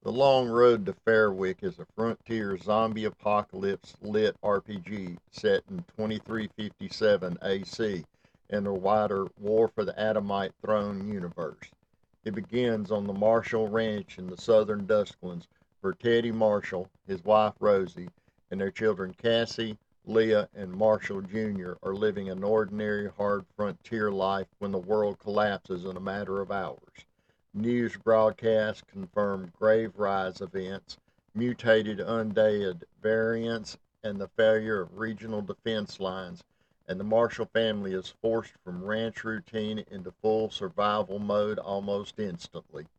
The Long Road to Fairwick is a frontier zombie apocalypse lit RPG set in 2357 AC in the wider War for the Adamite Throne universe. It begins on the Marshall Ranch in the southern Dusklands, where Teddy Marshall, his wife Rosie, and their children Cassie, Leah, and Marshall Jr. are living an ordinary, hard frontier life when the world collapses in a matter of hours. News broadcasts confirmed grave rise events, mutated undead variants, and the failure of regional defense lines, and the Marshall family is forced from ranch routine into full survival mode almost instantly.